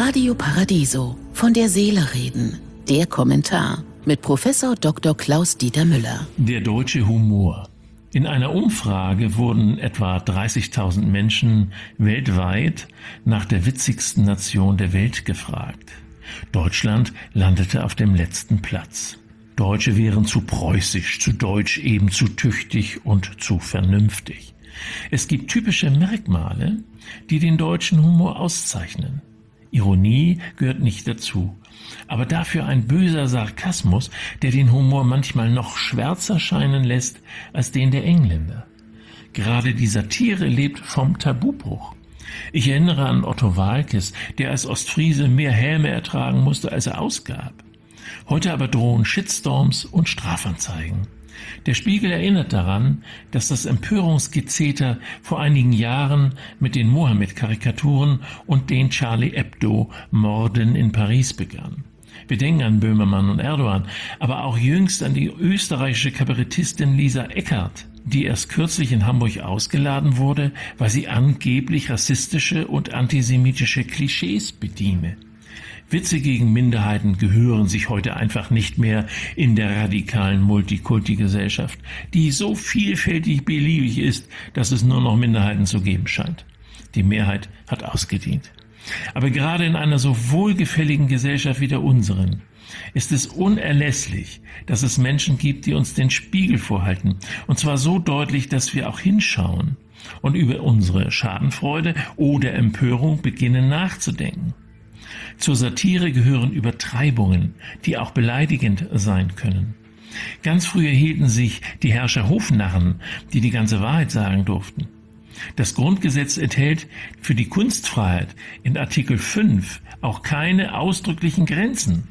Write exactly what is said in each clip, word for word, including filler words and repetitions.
Radio Paradiso, von der Seele reden. Der Kommentar mit Professor Doktor Klaus-Dieter Müller. Der deutsche Humor. In einer Umfrage wurden etwa dreißigtausend Menschen weltweit nach der witzigsten Nation der Welt gefragt. Deutschland landete auf dem letzten Platz. Deutsche wären zu preußisch, zu deutsch eben zu tüchtig und zu vernünftig. Es gibt typische Merkmale, die den deutschen Humor auszeichnen. Ironie gehört nicht dazu, aber dafür ein böser Sarkasmus, der den Humor manchmal noch schwärzer scheinen lässt als den der Engländer. Gerade die Satire lebt vom Tabubruch. Ich erinnere an Otto Waalkes, der als Ostfriese mehr Häme ertragen musste, als er ausgab. Heute aber drohen Shitstorms und Strafanzeigen. Der Spiegel erinnert daran, dass das Empörungsgezeter vor einigen Jahren mit den Mohammed-Karikaturen und den Charlie Hebdo-Morden in Paris begann. Wir denken an Böhmermann und Erdogan, aber auch jüngst an die österreichische Kabarettistin Lisa Eckert, die erst kürzlich in Hamburg ausgeladen wurde, weil sie angeblich rassistische und antisemitische Klischees bediene. Witze gegen Minderheiten gehören sich heute einfach nicht mehr in der radikalen Multikulti-Gesellschaft, die so vielfältig beliebig ist, dass es nur noch Minderheiten zu geben scheint. Die Mehrheit hat ausgedient. Aber gerade in einer so wohlgefälligen Gesellschaft wie der unseren ist es unerlässlich, dass es Menschen gibt, die uns den Spiegel vorhalten. Und zwar so deutlich, dass wir auch hinschauen und über unsere Schadenfreude oder Empörung beginnen nachzudenken. Zur Satire gehören Übertreibungen, die auch beleidigend sein können. Ganz früher hielten sich die Herrscher Hofnarren, die die ganze Wahrheit sagen durften. Das Grundgesetz enthält für die Kunstfreiheit in Artikel fünf auch keine ausdrücklichen Grenzen.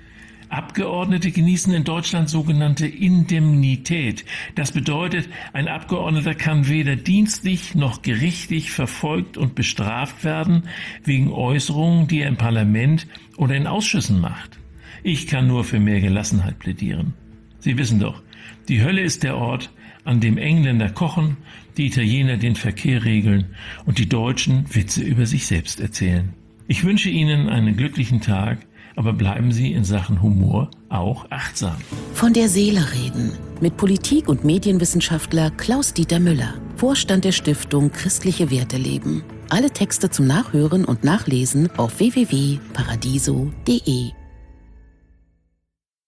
Abgeordnete genießen in Deutschland sogenannte Indemnität. Das bedeutet, ein Abgeordneter kann weder dienstlich noch gerichtlich verfolgt und bestraft werden wegen Äußerungen, die er im Parlament oder in Ausschüssen macht. Ich kann nur für mehr Gelassenheit plädieren. Sie wissen doch, die Hölle ist der Ort, an dem Engländer kochen, die Italiener den Verkehr regeln und die Deutschen Witze über sich selbst erzählen. Ich wünsche Ihnen einen glücklichen Tag, aber bleiben Sie in Sachen Humor auch achtsam. Von der Seele reden mit Politik- und Medienwissenschaftler Klaus-Dieter Müller, Vorstand der Stiftung Christliche Werte leben. Alle Texte zum Nachhören und Nachlesen auf w w w punkt paradiso punkt de.